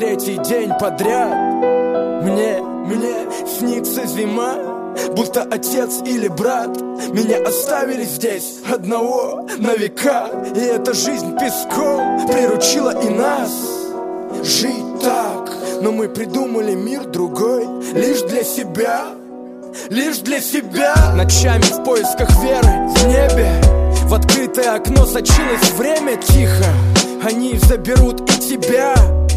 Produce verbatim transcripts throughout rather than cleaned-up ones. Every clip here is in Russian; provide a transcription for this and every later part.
третий день подряд. Мне, мне снится зима, будто отец или брат меня оставили здесь одного на века. И эта жизнь песком приручила и нас жить так. Но мы придумали мир другой лишь для себя, лишь для себя. Ночами в поисках веры в небе, в открытое окно сочилось время тихо. Они заберут и тебя.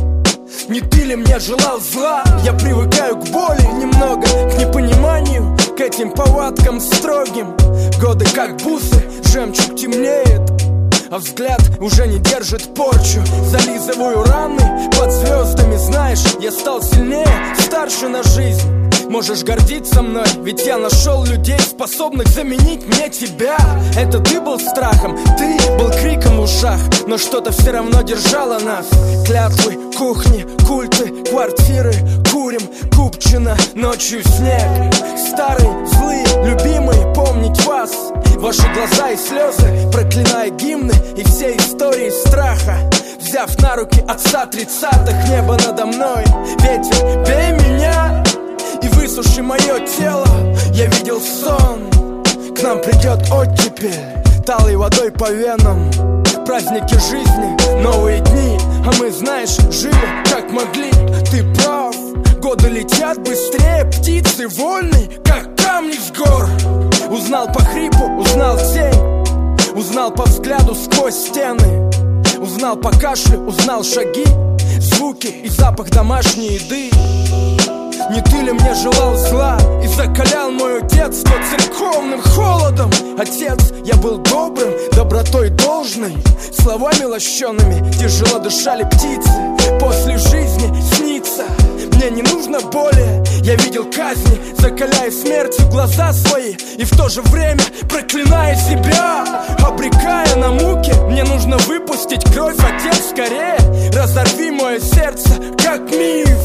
Не ты ли мне желал зла? Я привыкаю к боли немного, к непониманию, к этим повадкам строгим. Годы как бусы, жемчуг темнеет, а взгляд уже не держит порчу. Зализываю раны под звездами, знаешь, я стал сильнее, старше на жизнь. Можешь гордиться мной, ведь я нашел людей, способных заменить мне тебя. Это ты был страхом, ты был криком в ушах, но что-то все равно держало нас. Клятвы, кухни, культы, квартиры, курим, купчино, ночью снег. Старый, злые, любимые, помнить вас, ваши глаза и слезы, проклиная гимны и все истории страха. Взяв на руки отца тридцатых, небо надо мной, ветер, бей меня и высуши мое тело. Я видел сон, к нам придет оттепель, талой водой по венам. Праздники жизни, новые дни, а мы, знаешь, жили как могли. Ты прав, годы летят быстрее, птицы вольны, как камни с гор. Узнал по хрипу, узнал тень, узнал по взгляду сквозь стены, узнал по кашлю, узнал шаги, звуки и запах домашней еды. Не ты ли мне желал зла и закалял мое детство церковным холодом? Отец, я был добрым, добротой должной, словами лощеными тяжело дышали птицы. После жизни снится, мне не нужно более. Я видел казни, закаляя смертью глаза свои, и в то же время проклиная себя, обрекая на муки. Мне нужно выпустить кровь, отец, скорее разорви мое сердце, как миф,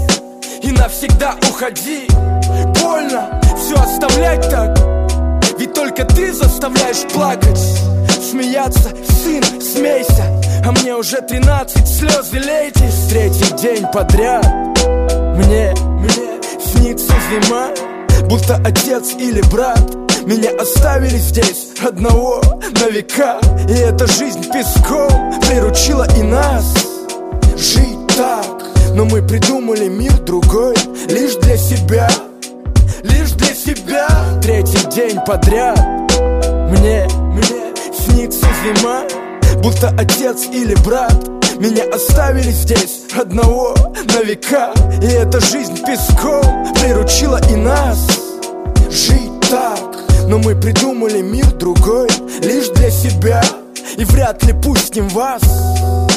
и навсегда уходи. Больно все оставлять так, ведь только ты заставляешь плакать, смеяться, сын, смейся, а мне уже тринадцать, слезы лейте. Третий день подряд мне, мне снится зима, будто отец или брат меня оставили здесь одного на века. И эта жизнь песком приручила и нас жить так. Но мы придумали мир другой лишь для себя, лишь для себя. Третий день подряд мне, мне снится зима, будто отец или брат меня оставили здесь одного на века. И эта жизнь песком приручила и нас жить так. Но мы придумали мир другой лишь для себя, и вряд ли пустим вас